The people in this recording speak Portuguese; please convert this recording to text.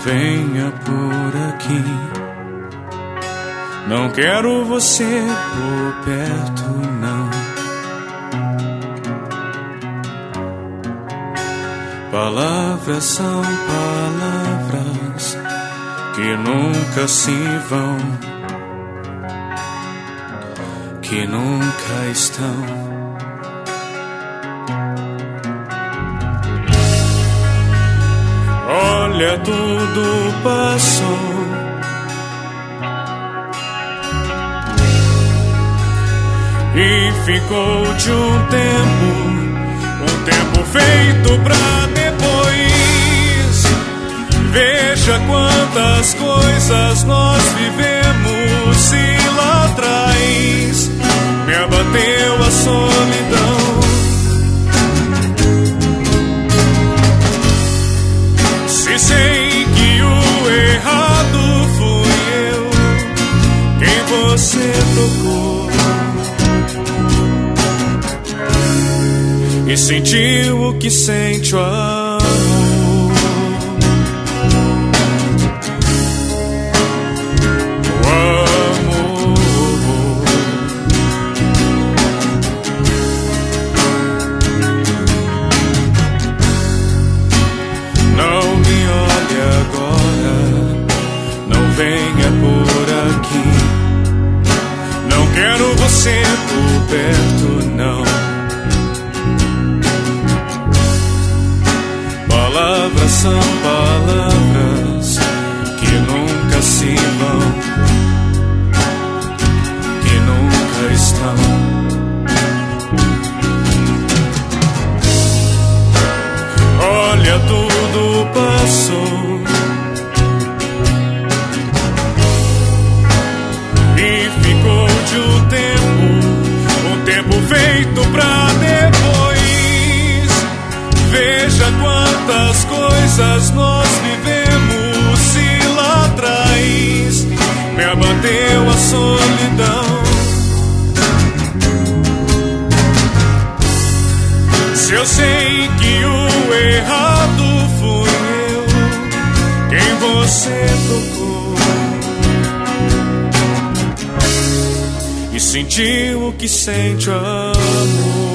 venha por aqui. Não quero você por perto, não. Palavras são palavras que nunca se vão, que nunca estão. Olha, tudo passou. E ficou de um tempo feito pra depois. Veja quantas coisas nós vivemos e lá atrás me abateu a solidão. Se sei que o errado fui eu, quem você tocou e sentiu o que sente o amor. O amor. Não me olhe agora, não venha por aqui. Não quero você por perto, não. Palavras são palavras que nunca se vão, que nunca estão. Olha, tudo passou e ficou de um tempo feito pra depois. Veja quantas coisas nós vivemos e lá atrás me abateu a solidão. Se eu sei que o errado fui eu, quem você tocou e sentiu o que sente o amor.